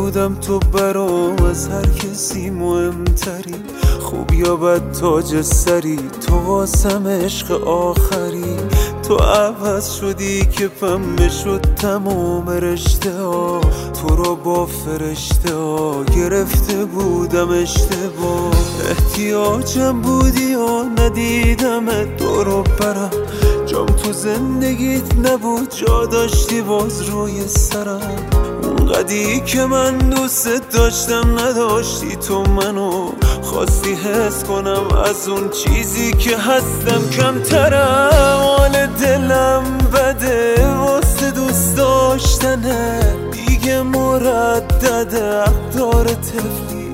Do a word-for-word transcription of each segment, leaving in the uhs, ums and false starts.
بودم تو برام از هر کسی مهمتری، خوب یا بد تاج سری، تو واسم عشق آخری. تو عوض شدی که پنبه شد تمام رشته ها، تو رو با فرشته ها گرفته بودم اشتباه. احتیاجم بودی و ندیدمت دور و برم، جام تو زندگیت نبود جا داشتی باز روی سرم. اونقدی که من دوست داشتم نداشتی تو منو، خواستی حس کنم از اون چیزی که هستم کمترم. حال دلم بده واسه دوست داشتنه، دیگه مردده اقدار طفلی.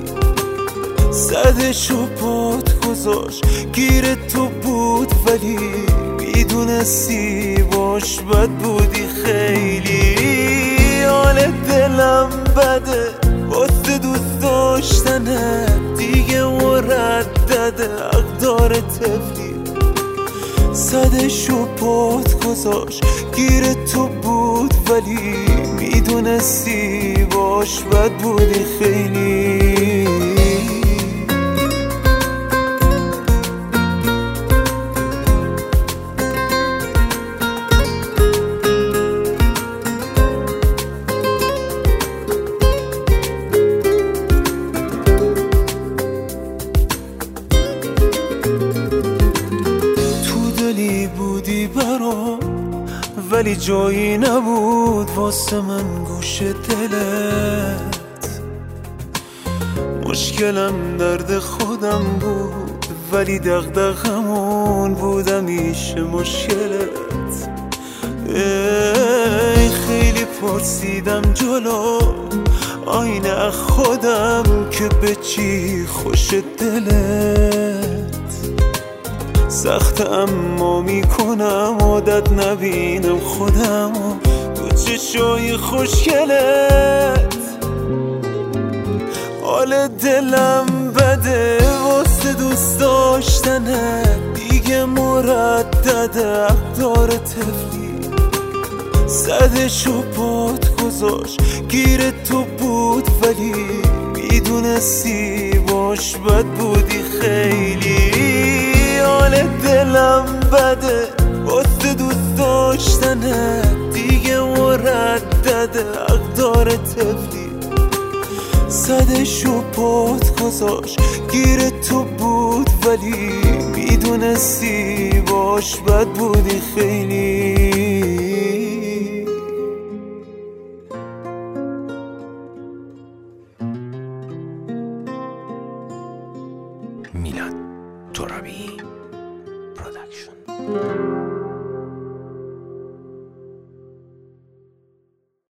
صدشو پات گذاشت گیر تو بود ولی میدونستی باش بد بودی خیلی. حال دلم بده واسه دوست داشتنه، دیگه مردده اقدار طفلی. صدشو پات گذاشت گیر تو بود ولی میدونستی باش بد بودی خیلی. بودی برام ولی جایی نبود واسه من گوش دلت. مشکلم درد خودم بود ولی دغدغمون بود همیشه مشکلت. ای خیلی پرسیدم جلو آینه خودم که به چی خوش دلت. سخت اما میکنم عادت نبینم خودم و تو چشای خوشگلت. حال دلم بده واسه دوست داشتنه، دیگه مردده اقدار طفلی. صدشو پات گذاشت گیر تو بود ولی میدونستی باش بد بودی خیلی. حال دلم بده واسه دوست داشتنه، دیگه مردده اقدار طفلی. صدشو پات گذاشت گیر تو بود ولی میدونستی باش بد بودی خیلی. میلاد ترابی پروداکشن.